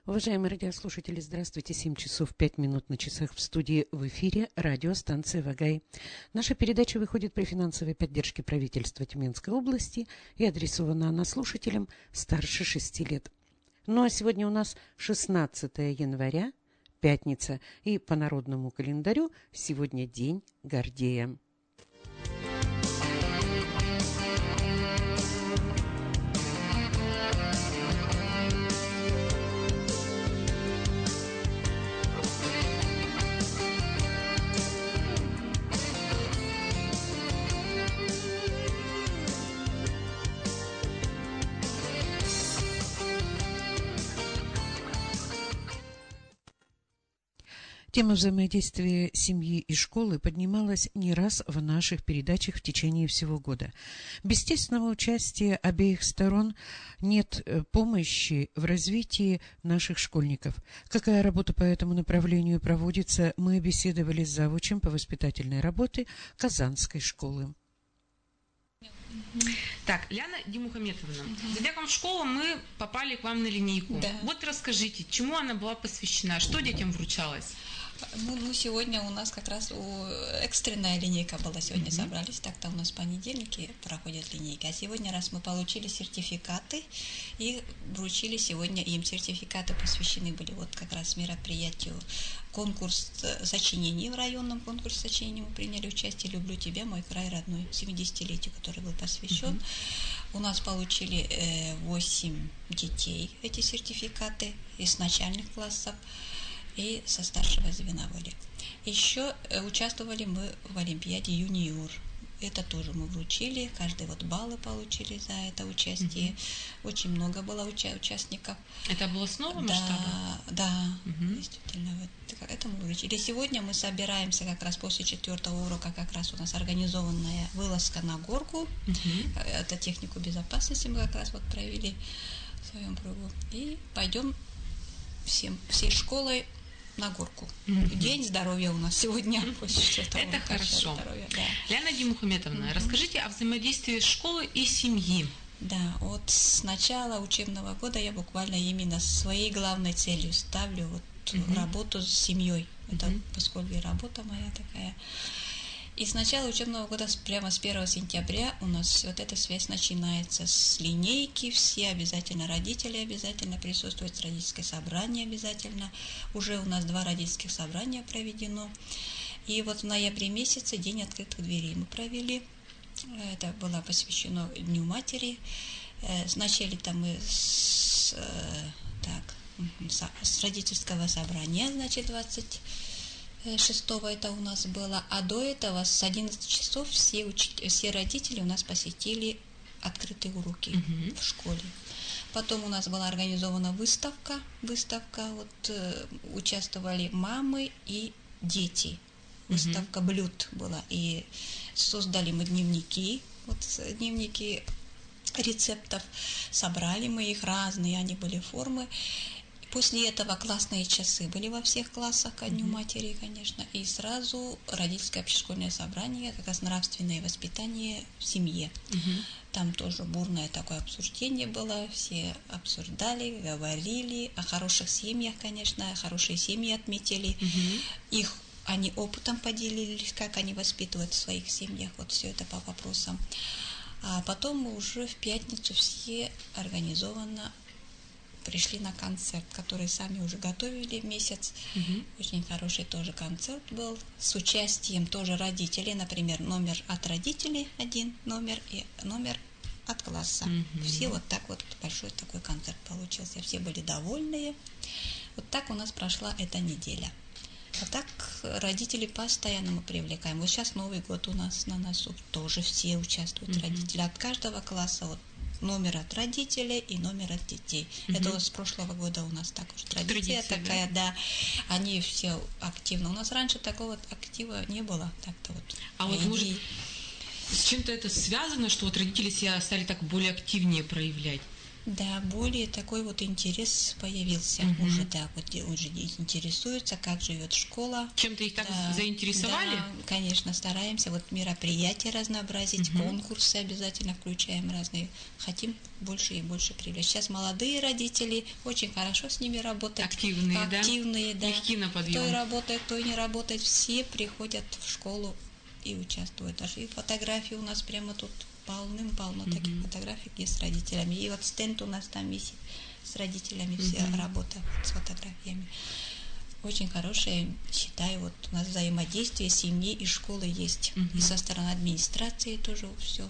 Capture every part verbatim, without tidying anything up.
Уважаемые радиослушатели, здравствуйте. семь часов пять минут на часах в студии, в эфире радиостанция «Вагай». Наша передача выходит при финансовой поддержке правительства Тюменской области и адресована она слушателям старше шести лет. Ну а сегодня у нас шестнадцатое января, пятница, и по народному календарю сегодня День Гордея. Тема взаимодействия семьи и школы поднималась не раз в наших передачах в течение всего года. Без естественного участия обеих сторон нет помощи в развитии наших школьников. Какая работа по этому направлению проводится, мы беседовали с завучем по воспитательной работе Казанской школы. Так, Ляна Димухаметовна, угу. Зайдя в школу, мы попали к вам на линейку. Да. Вот расскажите, чему она была посвящена, что детям вручалось? Ну, ну, сегодня у нас как раз у... экстренная линейка была, сегодня mm-hmm. собрались, так-то у нас в понедельники проходят линейки, а сегодня раз мы получили сертификаты и вручили сегодня им сертификаты, посвящены были вот как раз мероприятию, конкурс сочинений, в районном конкурсе сочинений мы приняли участие «Люблю тебя, мой край родной», семидесятилетию, который был посвящен. Mm-hmm. У нас получили э, восемь детей эти сертификаты из начальных классов и со старшего звена были. Еще участвовали мы в Олимпиаде «Юниор». Это тоже мы вручили, каждый вот баллы получили за это участие. Mm-hmm. Очень много было уча- участников. Это областного да, масштаба? Да, mm-hmm. действительно. Вот, это мы вручили. Сегодня мы собираемся как раз после четвертого урока, как раз у нас организованная вылазка на горку. Mm-hmm. Это технику безопасности мы как раз вот провели в своем кругу. И пойдем всем, всей школой на горку. Mm-hmm. День здоровья у нас сегодня. Mm-hmm. Это хорошо. Здоровья, да. Ляна Димухаметовна, mm-hmm. расскажите о взаимодействии школы и семьи. Да, вот с начала учебного года я буквально именно своей главной целью ставлю вот mm-hmm. работу с семьей. Это mm-hmm. поскольку и работа моя такая. И с начала учебного года, прямо с первого сентября, у нас вот эта связь начинается с линейки, все обязательно родители обязательно присутствуют, родительское собрание обязательно. Уже у нас два родительских собрания проведено. И вот в ноябре месяце День открытых дверей мы провели. Это было посвящено Дню матери. Начали-то мы с, так, с родительского собрания, значит, двадцать шестого это у нас было, а до этого с одиннадцати часов все, уч... все родители у нас посетили открытые уроки uh-huh. в школе. Потом у нас была организована выставка, выставка, вот э, участвовали мамы и дети. Выставка uh-huh. блюд была, и создали мы дневники, вот дневники рецептов, собрали мы их разные, они были формы. После этого классные часы были во всех классах ко Дню mm-hmm. матери, конечно, и сразу родительское общешкольное собрание, как раз нравственное воспитание в семье. Mm-hmm. Там тоже бурное такое обсуждение было, все обсуждали, говорили о хороших семьях, конечно, хорошие семьи отметили, mm-hmm. их они опытом поделились, как они воспитывают в своих семьях, вот все это по вопросам. А потом мы уже в пятницу все организованно пришли на концерт, который сами уже готовили месяц. Uh-huh. Очень хороший тоже концерт был, с участием тоже родителей, например, номер от родителей один номер и номер от класса. Uh-huh. Все вот так вот, большой такой концерт получился, все были довольные. Вот так у нас прошла эта неделя. А так родителей постоянно мы привлекаем. Вот сейчас Новый год у нас на носу, тоже все участвуют, uh-huh. родители от каждого класса, вот номер от родителей и номер от детей. Mm-hmm. Это вот с прошлого года у нас так уж традиция, традиция такая, да? да. Они все активно. У нас раньше такого актива не было. Так-то вот. А вот может с чем-то это связано, что вот родители себя стали так более активнее проявлять? Да, более такой вот интерес появился. Мгм. Уже так вот де- уже де- интересуются, как живет школа. Чем-то их так Да, заинтересовали? да, конечно, стараемся вот мероприятия разнообразить, Мгм. конкурсы обязательно включаем разные. Хотим больше и больше привлечь. Сейчас молодые родители, очень хорошо с ними работать. Активные, да? Активные, да. Легки на Кто подъем. и работает, кто и не работает, все приходят в школу и участвуют. Даже и фотографии у нас прямо тут полным-полно Мгм. таких фотографий, где с родителями. И вот стенд у нас там висит с родителями, вся Мгм. работа с фотографиями. Очень хорошее, считаю, вот у нас взаимодействие семьи и школы есть. Мгм. И со стороны администрации тоже все.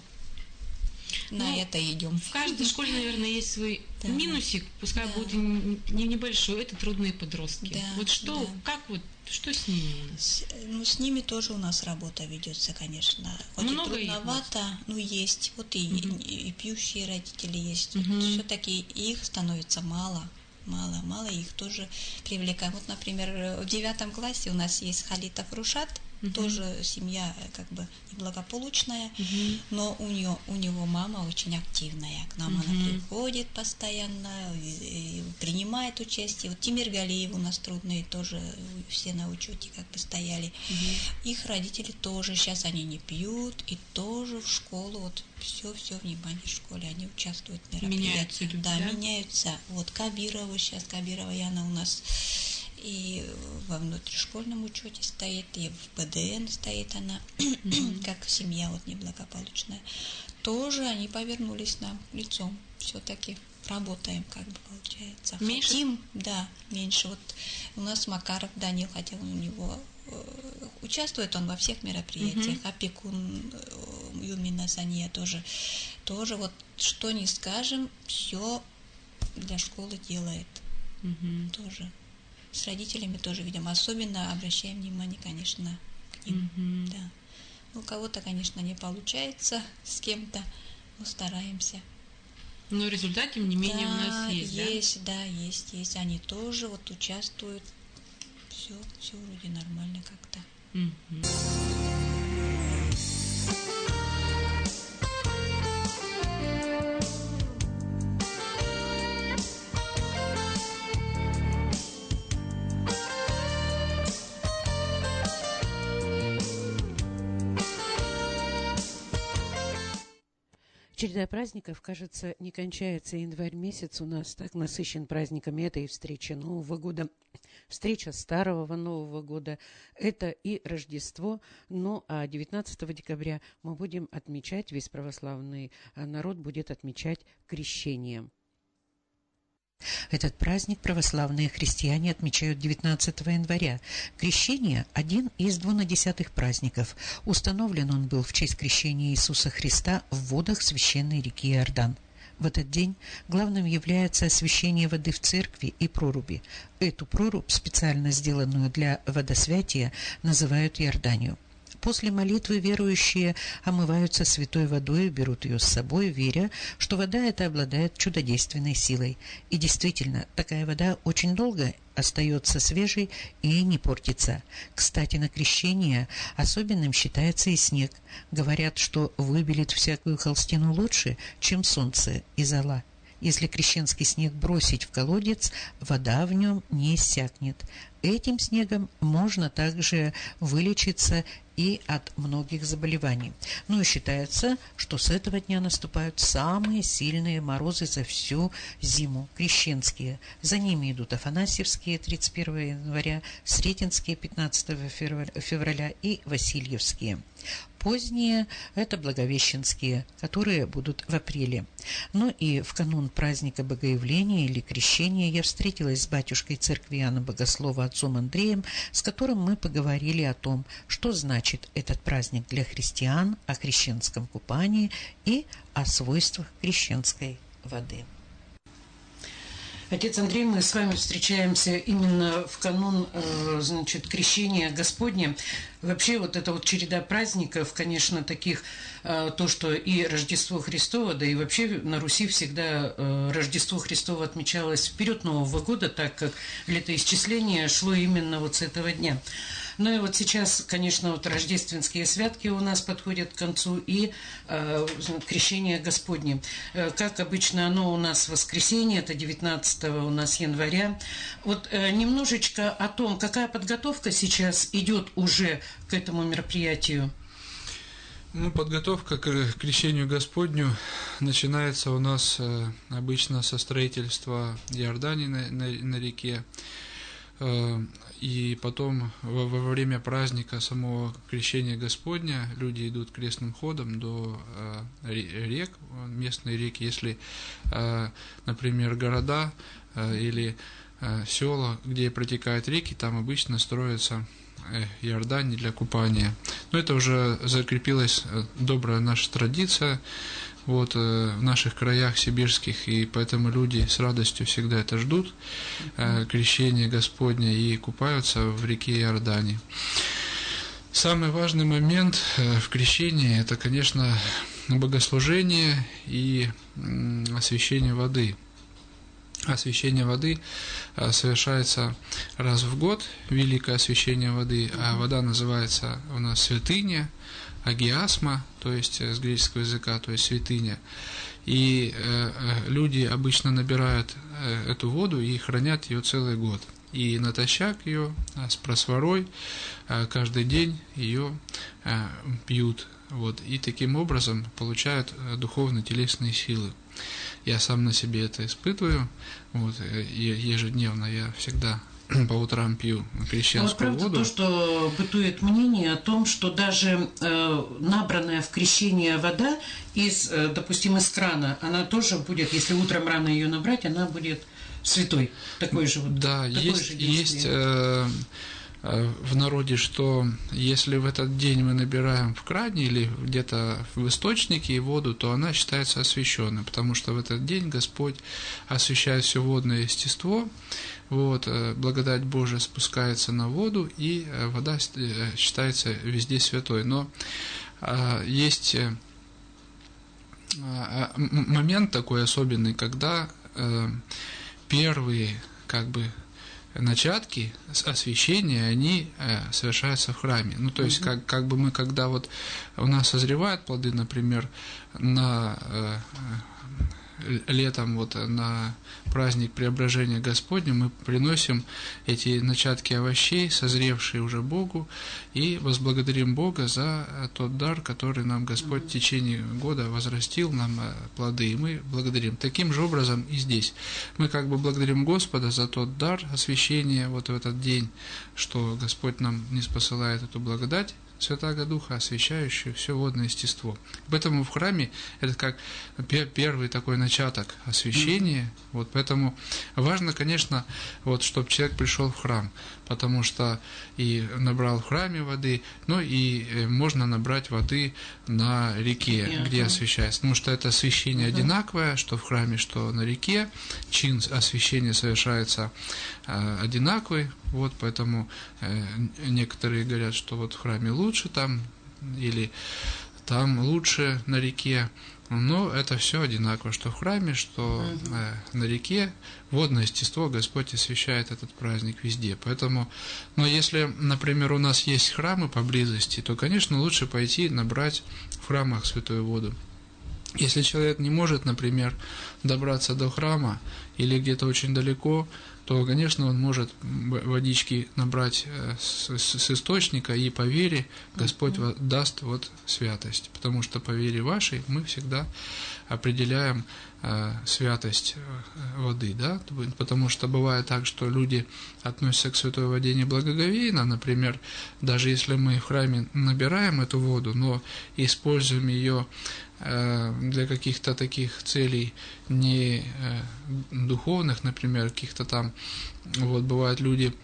На Ну, это идем. В каждой школе, наверное, есть свой Да. минусик, пускай Да. будет и не не небольшой, это трудные подростки. Да, Вот что, да. как вот, что с ними у нас? С, ну, с ними тоже у нас работа ведется, конечно. Хоть Много и их трудновато, ну, есть. Вот и, Мгм. и, и пьющие родители есть. Мгм. Вот все-таки их становится мало. Мало, мало, их тоже привлекаем. Вот, например, в девятом классе у нас есть Халитов Рушат, Мгм. тоже семья как бы неблагополучная, Мгм. но у нее, у него мама очень активная. К нам Мгм. она приходит постоянно, и- и принимает участие. Вот Тимир Галиев у нас трудные тоже, все на учете как бы стояли. Мгм. Их родители тоже, сейчас они не пьют, и тоже в школу, вот все-все внимание в школе, они участвуют в мероприятиях. Меняются люди, да, да? меняются. Вот Кабирова сейчас, Кабирова Яна у нас и во внутришкольном учете стоит, и в ПДН стоит она, как семья вот неблагополучная. Тоже они повернулись нам лицом, все-таки работаем, как бы получается. Меньше? Хотим, да, меньше. Вот у нас Макаров Данил хотел, у него э, участвует он во всех мероприятиях, Мгм. опекун э, Юмина Сания тоже, тоже вот что ни скажем, все для школы делает Мгм. тоже. С родителями тоже, видимо, особенно обращаем внимание, конечно, к ним. Мгм. Да. У кого-то, конечно, не получается с кем-то, но стараемся. Но результат, тем не менее, да, у нас есть, да? есть, да, есть, есть. Они тоже вот участвуют. Все, все вроде нормально как-то. Мгм. Череда праздников, кажется, не кончается. Январь месяц у нас так насыщен праздниками. Это и встреча Нового года, встреча Старого Нового года, это и Рождество. Ну, а девятнадцатого декабря мы будем отмечать, весь православный а, народ будет отмечать крещение. Этот праздник православные христиане отмечают девятнадцатого января. Крещение – один из двунадесятых праздников. Установлен он был в честь крещения Иисуса Христа в водах священной реки Иордан. В этот день главным является освящение воды в церкви и проруби. Эту прорубь, специально сделанную для водосвятия, называют Иорданию. После молитвы верующие омываются святой водой и берут ее с собой, веря, что вода эта обладает чудодейственной силой. И действительно, такая вода очень долго остается свежей и не портится. Кстати, на крещение особенным считается и снег. Говорят, что выбелит всякую холстину лучше, чем солнце и зола. Если крещенский снег бросить в колодец, вода в нем не иссякнет. Этим снегом можно также вылечиться и от многих заболеваний. Ну и считается, что с этого дня наступают самые сильные морозы за всю зиму, крещенские. За ними идут Афанасьевские тридцать первого января, Сретенские пятнадцатого февраля и Васильевские. Поздние – это Благовещенские, которые будут в апреле. Ну и в канун праздника Богоявления или Крещения я встретилась с батюшкой церкви Иоанна Богослова отцом Андреем, с которым мы поговорили о том, что значит этот праздник для христиан, о крещенском купании и о свойствах крещенской воды. Отец Андрей, мы с вами встречаемся именно в канун, значит, крещения Господня. Вообще вот эта вот череда праздников, конечно, таких, то, что и Рождество Христово, да и вообще на Руси всегда Рождество Христово отмечалось вперед Нового года, так как летоисчисление шло именно вот с этого дня. Ну и вот сейчас, конечно, вот рождественские святки у нас подходят к концу, и э, крещение Господне. Э, как обычно оно у нас в воскресенье, это девятнадцатого у нас января. Вот э, немножечко о том, какая подготовка сейчас идет уже к этому мероприятию. Ну, подготовка к крещению Господню начинается у нас э, обычно со строительства Иордании на, на, на реке. Э, и потом во, во время праздника самого крещения Господня люди идут крестным ходом до э, рек, местные реки. Если, э, например, города э, или э, села, где протекают реки, там обычно строятся Иордане для купания. Но это уже закрепилась добрая наша традиция вот, в наших краях сибирских, и поэтому люди с радостью всегда это ждут, крещение Господне, и купаются в реке Иордане. Самый важный момент в крещении – это, конечно, богослужение и освящение воды. Освящение воды совершается раз в год, великое освящение воды, а вода называется у нас святыня, агиасма, то есть с греческого языка, то есть святыня. И люди обычно набирают эту воду и хранят ее целый год. И натощак ее с просворой каждый день ее пьют. Вот, и таким образом получают духовно-телесные силы. Я сам на себе это испытываю. Вот, ежедневно я всегда по утрам пью крещенскую вот, правда, воду. То, что бытует мнение о том, что даже э, набранная в крещение вода из, э, допустим, из крана, она тоже будет, если утром рано ее набрать, она будет святой. Такой же вот. Да, есть, же есть э, в народе, что если в этот день мы набираем в кране или где-то в источнике воду, то она считается освященной, потому что в этот день Господь освящает все водное естество, вот, благодать Божия спускается на воду, и вода считается везде святой. Но а, есть а, момент такой особенный, когда а, первые, как бы, начатки освящения, они э, совершаются в храме. Ну, то есть, uh-huh. как, как бы мы, когда вот у нас созревают плоды, например, на э, летом вот на праздник Преображения Господня, мы приносим эти начатки овощей, созревшие уже Богу, и возблагодарим Бога за тот дар, который нам Господь в течение года возрастил, нам плоды, и мы благодарим. Таким же образом и здесь. Мы как бы благодарим Господа за тот дар освящения вот в этот день, что Господь нам ниспосылает эту благодать Святаго Духа, освящающую все водное естество. Поэтому в храме это как первый такой начаток освящения. Mm-hmm. Вот поэтому важно, конечно, вот, чтобы человек пришел в храм, потому что и набрал в храме воды, но и можно набрать воды на реке, yeah. где освящается. Потому что это освящение mm-hmm. одинаковое, что в храме, что на реке. Чин освящения совершается э, одинаковый. Вот поэтому э, некоторые говорят, что вот в храме лучше там, или там лучше на реке. Но это все одинаково, что в храме, что э, на реке. Водное естество Господь освящает этот праздник везде. Поэтому, но если, например, у нас есть храмы поблизости, то, конечно, лучше пойти набрать в храмах святую воду. Если человек не может, например, добраться до храма или где-то очень далеко, то, конечно, он может водички набрать с, с источника, и по вере Господь mm-hmm. даст вот святость. Потому что по вере вашей мы всегда определяем э, святость воды, да? Потому что бывает так, что люди относятся к святой воде неблагоговейно. Например, даже если мы в храме набираем эту воду, но используем ее для каких-то таких целей не духовных, например, каких-то там, вот бывают люди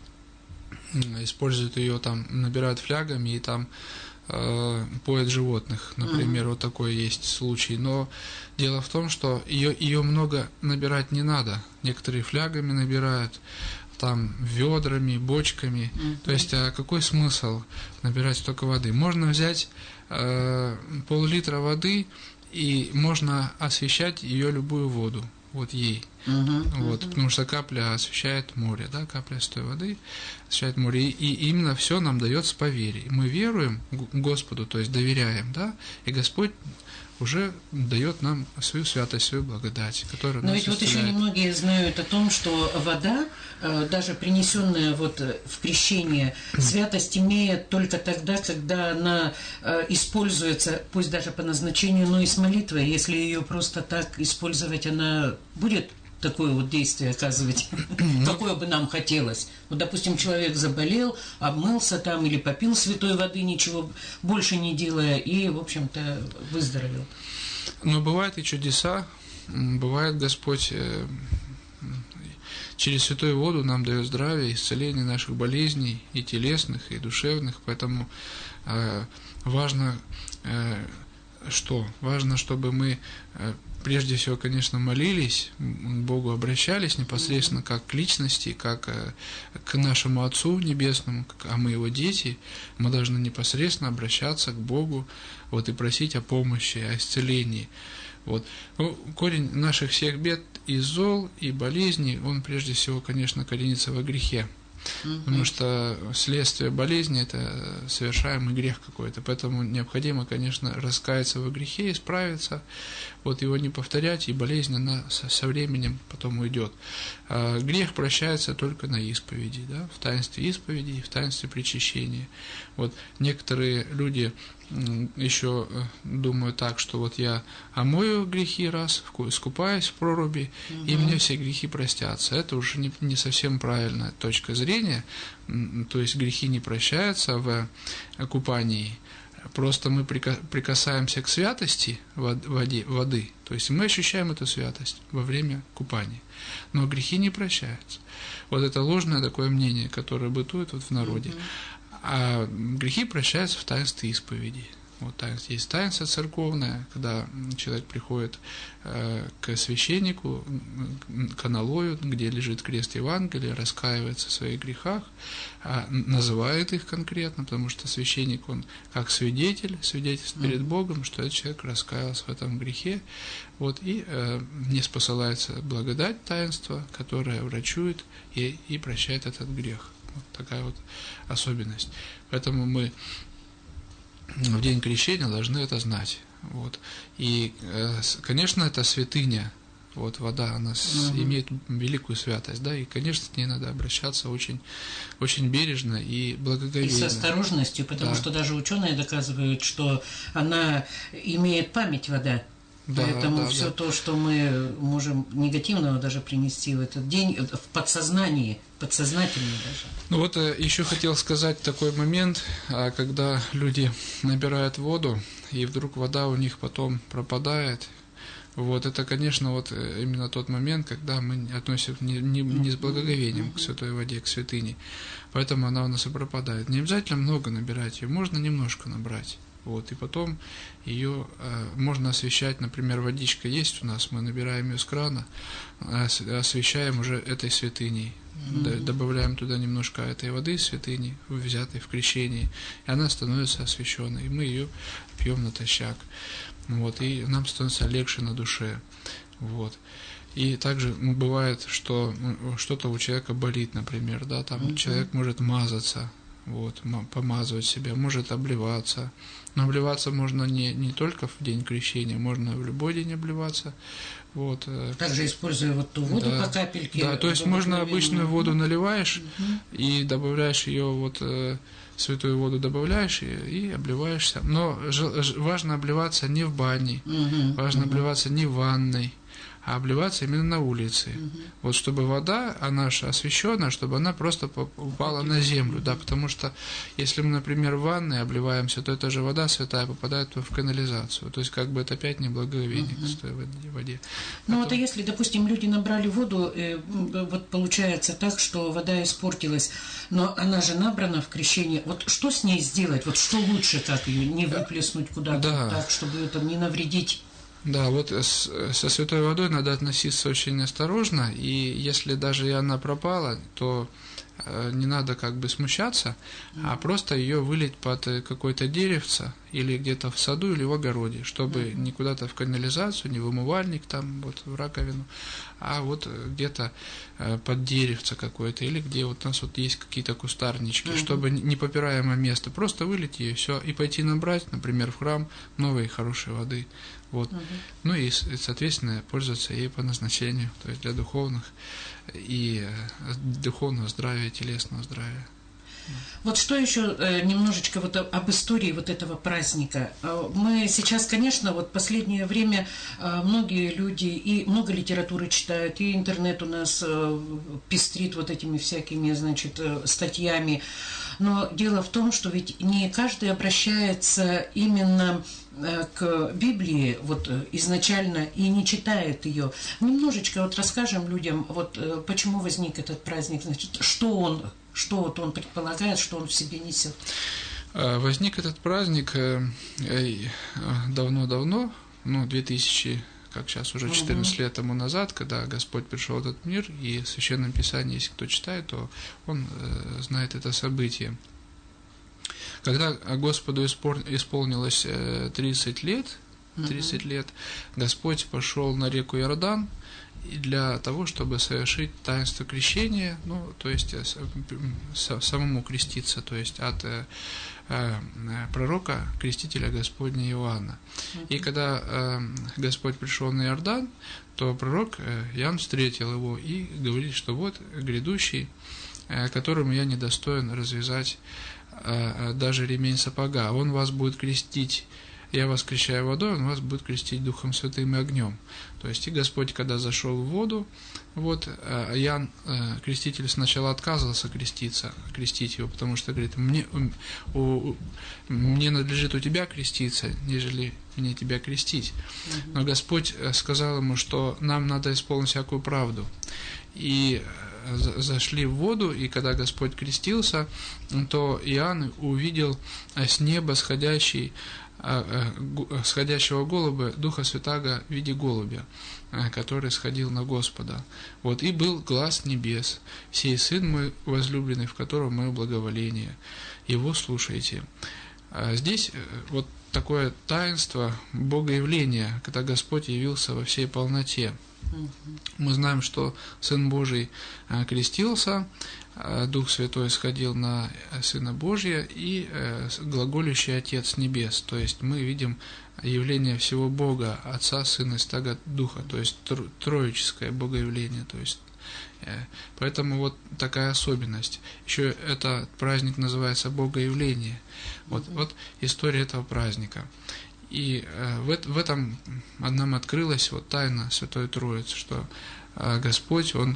используют ее там, набирают флягами и там э, поят животных, например, mm-hmm. вот такой есть случай. Но дело в том, что ее, ее много набирать не надо. Некоторые флягами набирают, там ведрами, бочками. Mm-hmm. То есть, а какой смысл набирать столько воды? Можно взять э, пол-литра воды, и можно освящать ее любую воду. вот ей. Угу, вот, угу. Потому что капля освещает море, да, капля святой воды освещает море. И, и именно все нам дается по вере. Мы веруем Господу, то есть доверяем, да, и Господь уже дает нам свою святость, свою благодать, которая Но нас ведь вот еще исцеляет. немногие знают о том, что вода, даже принесенная вот в крещение, святость имеет только тогда, когда она используется, пусть даже по назначению, но и с молитвой. Если ее просто так использовать, она будет такое вот действие оказывать, какое бы нам хотелось. Вот, допустим, человек заболел, обмылся там или попил святой воды, ничего больше не делая, и, в общем-то, выздоровел. Но бывают и чудеса, бывает Господь через святую воду нам дает здравие, исцеление наших болезней, и телесных, и душевных, поэтому важно, что? Важно, чтобы мы прежде всего, конечно, молились, к Богу обращались непосредственно как к личности, как к нашему Отцу Небесному, а мы Его дети, мы должны непосредственно обращаться к Богу, вот, и просить о помощи, о исцелении. Вот. Ну, корень наших всех бед и зол, и болезней, он прежде всего, конечно, коренится во грехе. Mm-hmm. Потому что следствие болезни – это совершаемый грех какой-то. Поэтому необходимо, конечно, раскаяться во грехе, исправиться, вот, его не повторять, и болезнь, она со, со временем потом уйдет. А грех прощается только на исповеди, да, в таинстве исповеди и в таинстве причащения. Вот, некоторые люди еще думают так, что вот я омою грехи раз, искупаюсь в проруби, угу. и мне все грехи простятся. Это уже не, не совсем правильная точка зрения. То есть грехи не прощаются в купании. Просто мы прикасаемся к святости воды, воды, то есть мы ощущаем эту святость во время купания. Но грехи не прощаются. Вот это ложное такое мнение, которое бытует вот в народе. Угу. А грехи прощаются в таинстве исповеди. Вот таинство. Есть таинство церковное, когда человек приходит э, к священнику, к аналою, где лежит крест Евангелия, раскаивается в своих грехах, э, называет их конкретно, потому что священник, он как свидетель, свидетельствует перед Богом, что этот человек раскаялся в этом грехе. Вот, и э, вниз посылается благодать таинства, которая врачует и, и прощает этот грех. Вот такая вот особенность. Поэтому мы в день крещения должны это знать. Вот. И, конечно, это святыня. Вот, вода, она угу. имеет великую святость, да, и, конечно, к ней надо обращаться очень, очень бережно и благоговейно. И с осторожностью, потому да. что даже ученые доказывают, что она имеет память, вода. Да, Поэтому да, все да. то, что мы можем негативного даже принести в этот день, в подсознании, подсознательно даже. Ну вот еще хотел сказать такой момент, когда люди набирают воду, и вдруг вода у них потом пропадает. Вот это, конечно, вот именно тот момент, когда мы относимся не, не, не с благоговением к святой воде, к святыне. Поэтому она у нас и пропадает. Не обязательно много набирать ее, можно немножко набрать. Вот, и потом ее э, можно освещать, например, водичка есть у нас, мы набираем ее с крана, освещаем уже этой святыней, mm-hmm. добавляем туда немножко этой воды святыни, взятой в крещении, и она становится освященной, и мы ее пьем натощак, вот, и нам становится легче на душе, вот. И также бывает, что что-то у человека болит, например, да, там mm-hmm. человек может мазаться, вот, помазывать себя, может обливаться. Но обливаться можно не, не только в день крещения, можно в любой день обливаться. Вот. Также используя вот ту воду да, по капельке. Да, то есть можно обычную воду наливаешь угу. и добавляешь ее, вот святую воду добавляешь и, и обливаешься. Но ж, важно обливаться не в бане, угу. важно угу. обливаться не в ванной, а обливаться именно на улице. Угу. Вот чтобы вода, она же освященная, чтобы она просто упала на землю, да, потому что если мы, например, в ванной обливаемся, то эта же вода святая попадает в канализацию. То есть как бы это опять не благоговение угу. к святой воде. Ну Потом... вот, а если, допустим, люди набрали воду, э, вот получается так, что вода испортилась, но она же набрана в крещении, вот что с ней сделать? Вот что лучше так ее, не выплеснуть куда-то да. так, чтобы это не навредить? Да, вот с, со святой водой надо относиться очень осторожно, и если даже и она пропала, то не надо как бы смущаться, а просто ее вылить под какое-то деревце или где-то в саду или в огороде, чтобы mm-hmm. не куда-то в канализацию, не в умывальник там вот в раковину, а вот где-то под деревце какое-то или где вот у нас вот есть какие-то кустарнички, mm-hmm. чтобы непопираемое место, просто вылить ее, все, и пойти набрать, например, в храм новой хорошей воды. Вот. Uh-huh. Ну и, соответственно, пользоваться ей по назначению, то есть для духовных и духовного здравия, телесного здравия. Вот что еще э, немножечко вот об истории вот этого праздника. Мы сейчас, конечно, вот последнее время э, многие люди и много литературы читают, и интернет у нас э, пестрит вот этими всякими, значит, э, статьями. Но дело в том, что ведь не каждый обращается именно к Библии вот изначально и не читает ее. Немножечко вот расскажем людям, вот почему возник этот праздник, значит, что он, что вот он предполагает, что он в себе несет. Возник этот праздник давно-давно, ну, две тысячи, как сейчас уже четырнадцать угу. лет тому назад, когда Господь пришел в этот мир, и в Священном Писании, если кто читает, то он знает это событие. Когда Господу исполнилось тридцать лет, тридцать uh-huh. лет, Господь пошел на реку Иордан для того, чтобы совершить таинство крещения, ну, то есть самому креститься, то есть от пророка, крестителя Господня Иоанна. Uh-huh. И когда Господь пришел на Иордан, то пророк Иоанн встретил его и говорит, что вот грядущий, которому я недостоин развязать даже ремень сапога, он вас будет крестить, я вас крещаю водой, он вас будет крестить Духом Святым и огнем. То есть и Господь, когда зашел в воду, вот Иоанн, креститель, сначала отказывался креститься, крестить его, потому что говорит, мне, у, мне надлежит у тебя креститься, нежели мне тебя крестить. Но Господь сказал ему, что нам надо исполнить всякую правду. И зашли в воду, и когда Господь крестился, то Иоанн увидел с неба сходящий, сходящего голубя, Духа Святаго в виде голубя, который сходил на Господа. Вот, и был глас небес: «Сей Сын мой возлюбленный, в котором мое благоволение, его слушайте». Здесь вот такое таинство Богоявления, когда Господь явился во всей полноте. Мы знаем, что Сын Божий крестился, Дух Святой сходил на Сына Божия и глаголющий Отец Небес. То есть мы видим явление всего Бога, Отца, Сына и Святаго Духа, то есть троическое богоявление. То есть, поэтому вот такая особенность. Еще этот праздник называется Богоявление. Вот, вот история этого праздника. И в этом нам открылась вот тайна Святой Троицы, что Господь, Он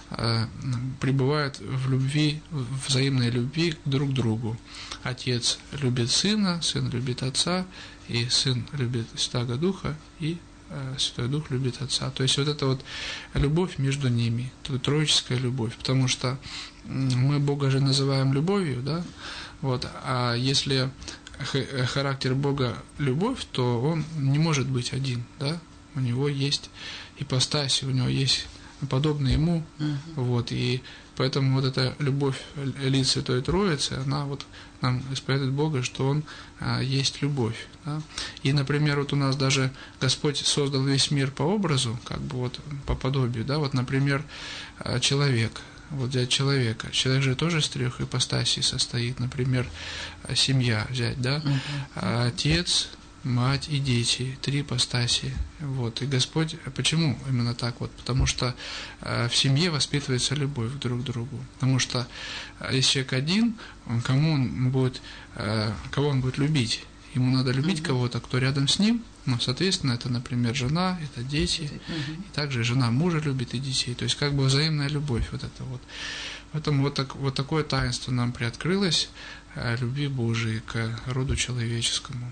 пребывает в любви, в взаимной любви друг к другу. Отец любит Сына, Сын любит Отца, и Сын любит Святаго Духа, и Святой Дух любит Отца. То есть вот это вот любовь между ними, троическая любовь, потому что мы Бога же называем любовью, да, вот, а если характер Бога любовь, то Он не может быть один, да, у Него есть ипостаси, у Него есть подобные Ему, uh-huh. вот, и поэтому вот эта любовь лиц Святой Троицы, она вот нам исповедует Бога, что Он а, есть любовь, да? И, например, вот у нас даже Господь создал весь мир по образу, как бы вот по подобию, да, вот, например, человек. Вот взять человека. Человек же тоже из трех ипостасей состоит. Например, семья взять, да? Uh-huh. Отец, мать и дети. Три ипостаси. Вот. И Господь, почему именно так? Вот? Потому что в семье воспитывается любовь друг к другу. Потому что если человек один, он, кому он будет, кого он будет любить? Ему надо любить uh-huh. кого-то, кто рядом с ним. Ну, соответственно, это, например, жена, это дети, uh-huh. и также жена мужа любит и детей. То есть, как бы взаимная любовь вот это вот. Поэтому вот, так, вот такое таинство нам приоткрылось, э, любви Божией к роду человеческому.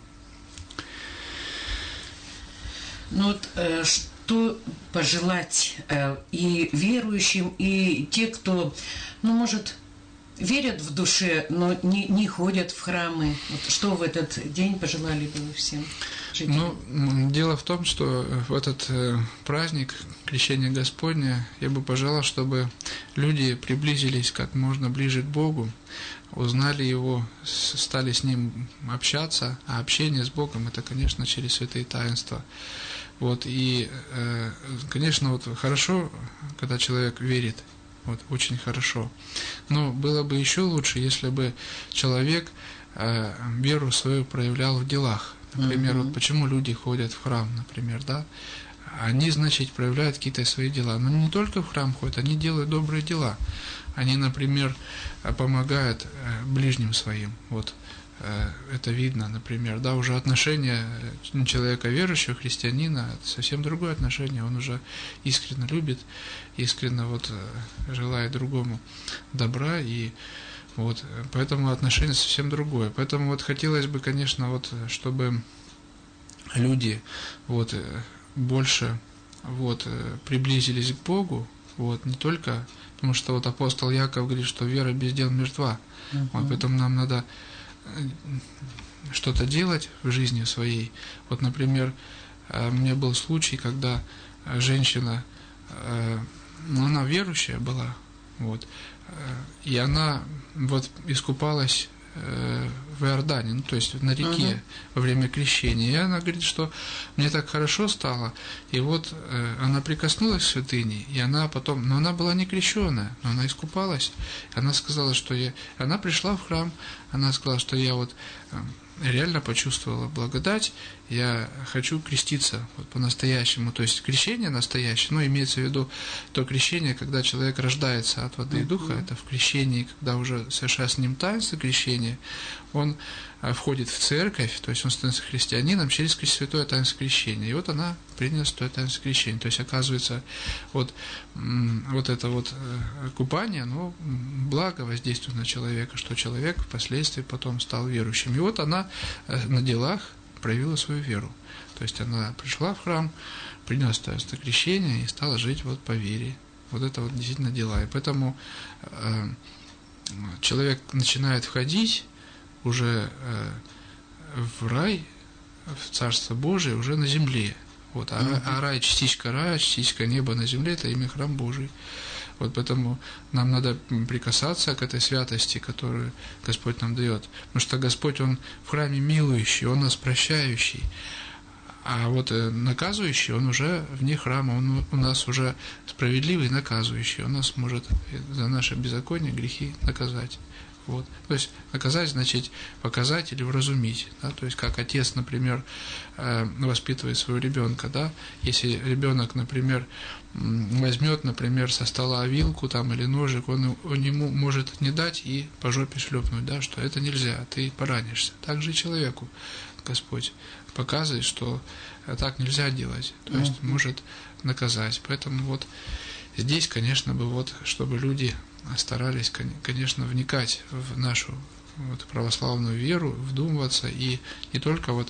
Ну вот, э, что пожелать э, и верующим, и те, кто, ну, может, верят в душе, но не, не ходят в храмы. Вот что в этот день пожелали бы вы всем жителям? Ну, дело в том, что в этот праздник Крещения Господня я бы пожелал, чтобы люди приблизились как можно ближе к Богу, узнали Его, стали с Ним общаться, а общение с Богом – это, конечно, через святые таинства. Вот, и, конечно, вот хорошо, когда человек верит, вот, очень хорошо. Но было бы еще лучше, если бы человек веру свою проявлял в делах. Например, uh-huh. вот почему люди ходят в храм, например, да? Они, значит, проявляют какие-то свои дела. Но не только в храм ходят, они делают добрые дела. Они, например, помогают ближним своим. Вот это видно, например, да, уже отношение человека верующего, христианина, это совсем другое отношение. Он уже искренне любит, искренне вот желает другому добра, и вот поэтому отношение совсем другое. Поэтому вот хотелось бы, конечно, вот чтобы люди вот больше вот приблизились к Богу, вот не только, потому что вот апостол Яков говорит, что вера без дел мертва. Uh-huh. Вот, поэтому нам надо что-то делать в жизни своей. Вот, например, у меня был случай, когда женщина, ну, она верующая была, вот, и она вот искупалась в Иордане, ну, то есть на реке uh-huh. во время крещения. И она говорит, что мне так хорошо стало, и вот э, она прикоснулась к святыне, и она потом, но она была не крещенная, но она искупалась. Она сказала, что я, она пришла в храм, она сказала, что я вот э, реально почувствовала благодать, я хочу креститься вот по-настоящему, то есть крещение настоящее, ну, имеется в виду то крещение, когда человек рождается от воды и духа, это в крещении, когда уже совершая с ним таинство крещения, он входит в церковь, то есть он становится христианином через святое таинство крещения. И вот она приняла святое таинство крещения. То есть, оказывается, вот, вот это вот купание, оно благо воздействует на человека, что человек впоследствии потом стал верующим. И вот она на делах проявила свою веру. То есть она пришла в храм, приняла таинство крещения и стала жить вот по вере. Вот это вот действительно дела. И поэтому э, человек начинает входить уже э, в рай, в Царство Божие, уже на земле. Вот, а, uh-huh. а рай, частичка рая, частичка неба на земле – это имя храм Божий. Вот поэтому нам надо прикасаться к этой святости, которую Господь нам дает. Потому что Господь, Он в храме милующий, Он нас прощающий. А вот наказывающий, Он уже вне храма, Он у нас уже справедливый наказывающий. Он нас может за наше беззаконие, грехи наказать. Вот. То есть наказать значит показать или вразумить. Да? То есть как отец, например, воспитывает своего ребенка. Да? Если ребенок, например, возьмет, например, со стола вилку там, или ножик, он, он ему может не дать и по жопе шлепнуть, да, что это нельзя, ты поранишься. Так же и человеку Господь показывает, что так нельзя делать. То есть mm-hmm. может наказать. Поэтому вот здесь, конечно, бы вот, чтобы люди старались, конечно, вникать в нашу вот православную веру, вдумываться и не только вот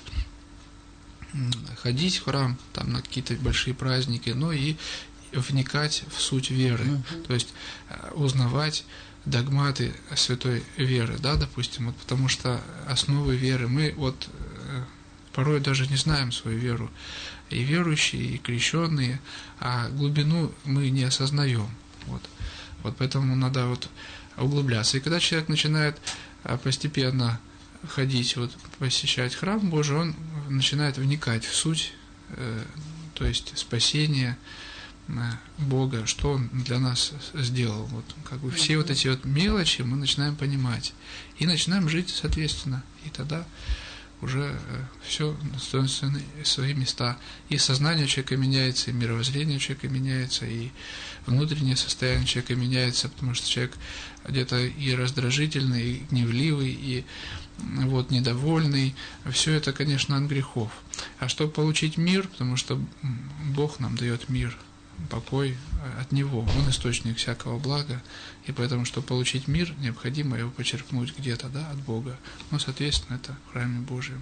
ходить в храм там на какие-то большие праздники, но и вникать в суть веры, uh-huh. то есть узнавать догматы святой веры, да, допустим, вот потому что основы веры мы вот порой даже не знаем свою веру, и верующие, и крещенные, а глубину мы не осознаем, вот. Вот поэтому надо вот углубляться. И когда человек начинает постепенно ходить, вот, посещать храм Божий, он начинает вникать в суть, э, то есть спасение э, Бога, что Он для нас сделал. Вот, как бы все вот эти вот мелочи мы начинаем понимать. И начинаем жить соответственно. И тогда уже все становится на свои места. И сознание человека меняется, и мировоззрение человека меняется, и внутреннее состояние человека меняется, потому что человек где-то и раздражительный, и гневливый, и вот, недовольный. Все это, конечно, от грехов. А чтобы получить мир, потому что Бог нам дает мир, покой от Него, Он источник всякого блага, и поэтому, чтобы получить мир, необходимо его почерпнуть где-то, да, от Бога. Ну, соответственно, это в храме Божьем.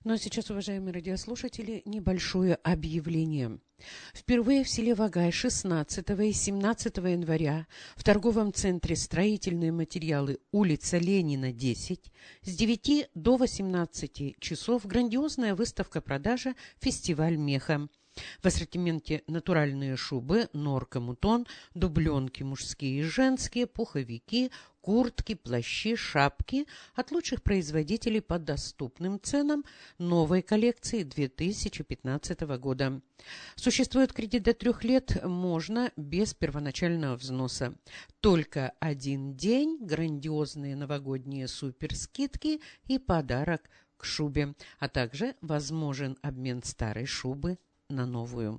Ну а сейчас, уважаемые радиослушатели, небольшое объявление. Впервые в селе Вагай шестнадцатого и семнадцатого января в торговом центре «Строительные материалы», улица Ленина, десять, с девяти до восемнадцати часов грандиозная выставка-продажа «Фестиваль меха». В ассортименте натуральные шубы, норка, мутон, дубленки мужские и женские, пуховики, куртки, плащи, шапки от лучших производителей по доступным ценам новой коллекции две тысячи пятнадцатого года. Существует кредит до трех лет, можно без первоначального взноса. Только один день, грандиозные новогодние суперскидки и подарок к шубе, а также возможен обмен старой шубы на новую.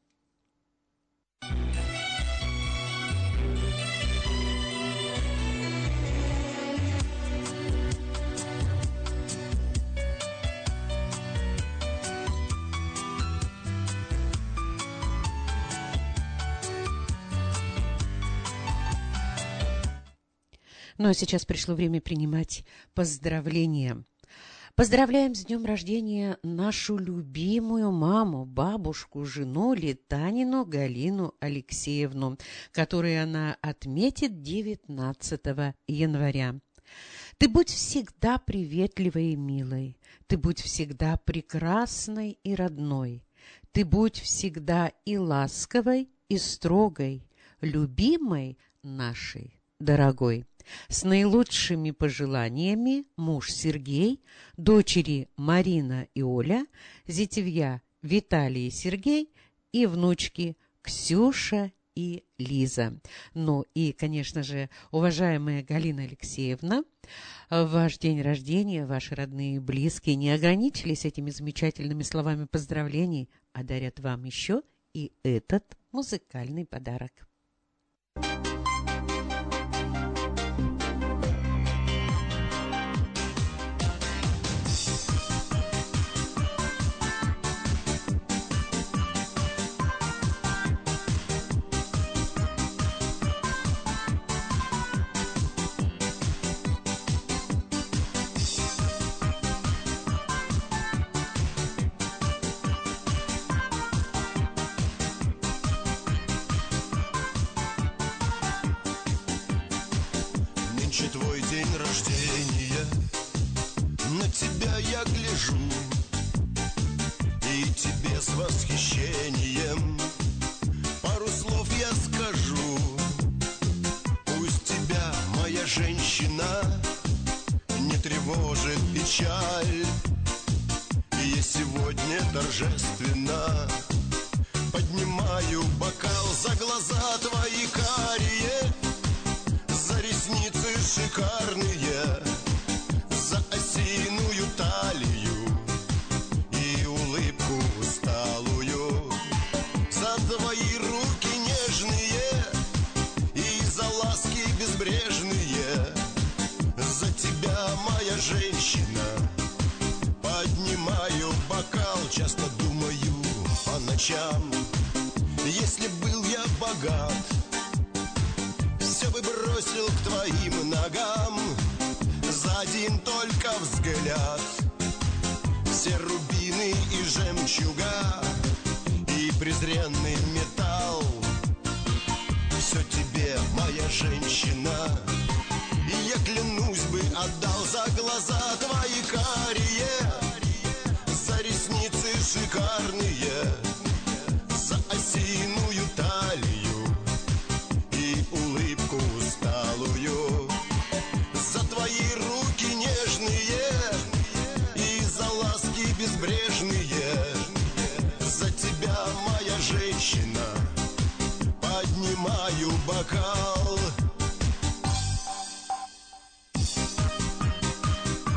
Ну а сейчас пришло время принимать поздравления. Поздравляем с днем рождения нашу любимую маму, бабушку, жену Летанину Галину Алексеевну, которую она отметит девятнадцатого января. Ты будь всегда приветливой и милой, ты будь всегда прекрасной и родной, ты будь всегда и ласковой, и строгой, любимой нашей дорогой. С наилучшими пожеланиями муж Сергей, дочери Марина и Оля, зятевья Виталий и Сергей и внучки Ксюша и Лиза. Ну и, конечно же, уважаемая Галина Алексеевна, в ваш день рождения ваши родные и близкие не ограничились этими замечательными словами поздравлений, а дарят вам еще и этот музыкальный подарок. Твой день рождения, на тебя я гляжу, и тебе с восхищением пару слов я скажу. Пусть тебя, моя женщина, не тревожит печаль, я сегодня торжественно поднимаю бокал за глаза твои карие, за ресницы шикарные, за осиную талию и улыбку усталую, за твои руки нежные и за ласки безбрежные, за тебя, моя женщина, поднимаю бокал, часто думаю по ночам, если был я богат, все бы бросил к твоим ногам за один только взгляд. Все рубины и жемчуга и презренный металл, все тебе, моя женщина, и я клянусь бы отдал за глаза твои карие, за ресницы шикарные, за осиную талию и улыбку усталую, за твои руки нежные и за ласки безбрежные, за тебя, моя женщина, поднимаю бокал.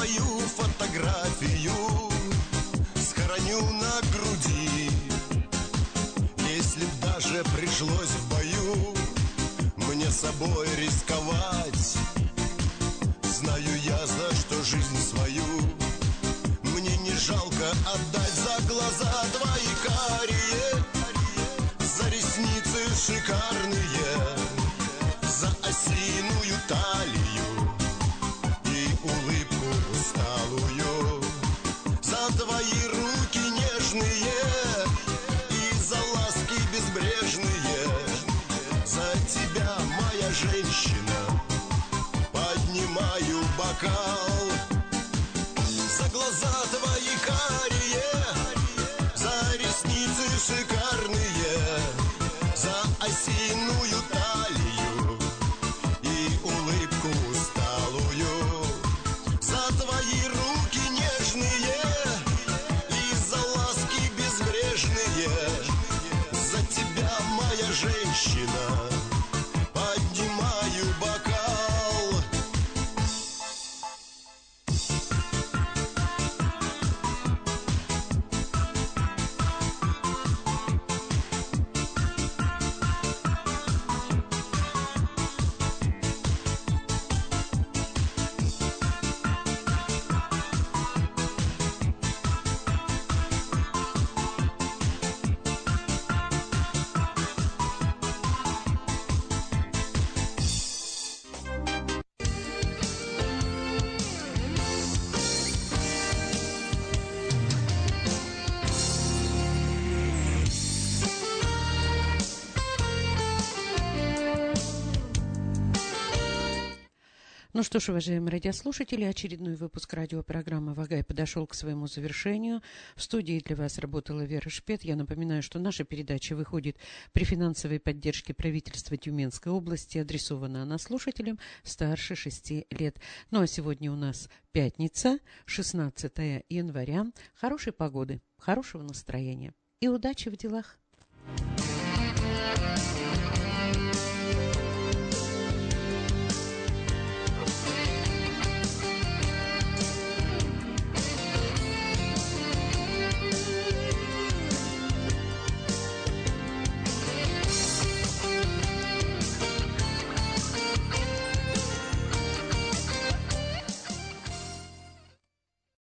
твою фотографию схороню на груди. Если б даже пришлось в бою мне собой рисковать, знаю я, за что жизнь свою мне не жалко отдать. За глаза твои карие, за ресницы шикарные, за осиную талию и улыбку усталую, за твои руки нежные и за ласки безбрежные. За тебя, моя женщина, поднимаю бокал. За глаза твои карие, за ресницы шикарные, за осиную талию и улыбку усталую, за твои руки нежные и за ласки безбрежные. За тебя, моя женщина, поднимаю бокал. Ну что ж, уважаемые радиослушатели, очередной выпуск радиопрограммы «Вагай» подошел к своему завершению. В студии для вас работала Вера Шпет. Я напоминаю, что наша передача выходит при финансовой поддержке правительства Тюменской области. Адресована она слушателям старше шести лет. Ну а сегодня у нас пятница, шестнадцатое января. Хорошей погоды, хорошего настроения и удачи в делах.